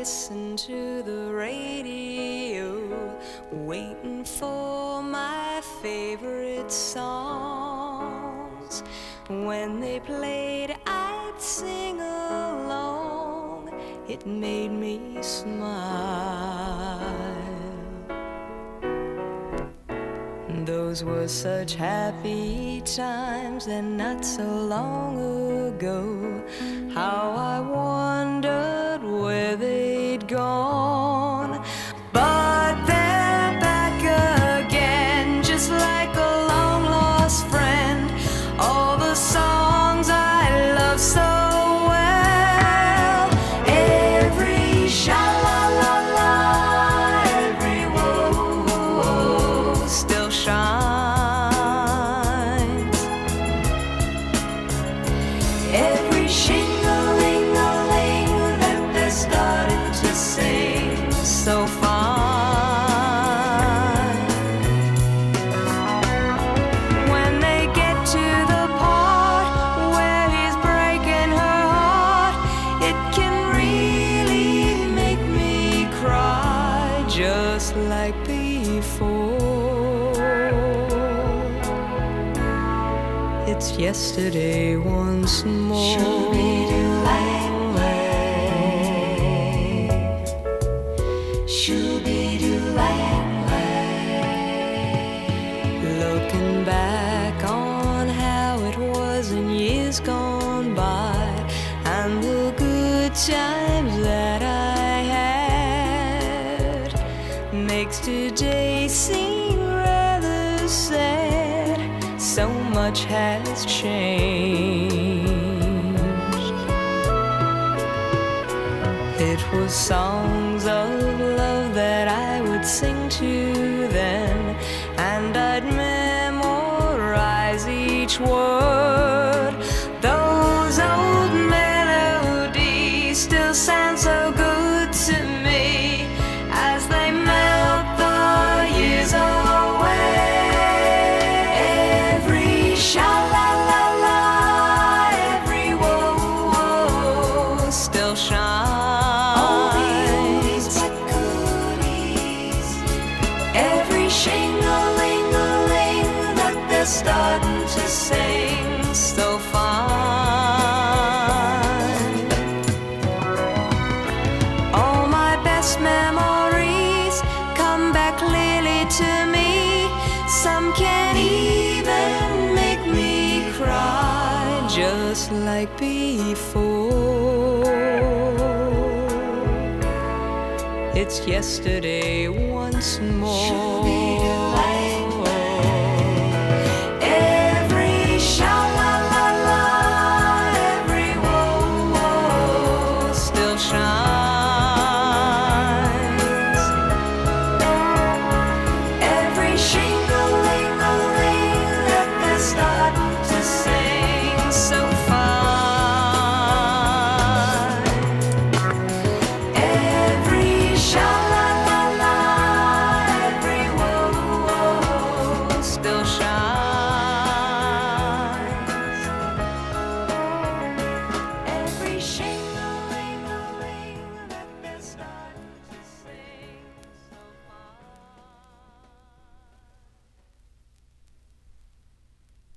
listen to the radio, waiting for my favorite songs. When they played, I'd sing along. It made me smile. Those were such happy times, and not so long ago, how I wondered where they'd gone. But they're back again, just like a long-lost friend. All the songs I love so well, every sha-la-la-la, every whoa-whoa still shines. Every shing-a-ling-a-ling that they're starting to sing so fine. When they get to the part where he's breaking her heart, it can really make me cry, just like before. It's yesterday once more. Looking back on how it was in years gone by, and the good times that I had, makes today seem rather sad. So much has changed. It was songs of love that I would sing to then, and I'd memorize each word. Those old melodies still sound so good to me as they melt the years away. Every sha-la-la-la, every whoa-whoa still shines. Every shing-a-ling-a-ling that they're starting to sing so fine. All my best memories come back clearly to me. Some can even make me cry, just like before. It's yesterday once more.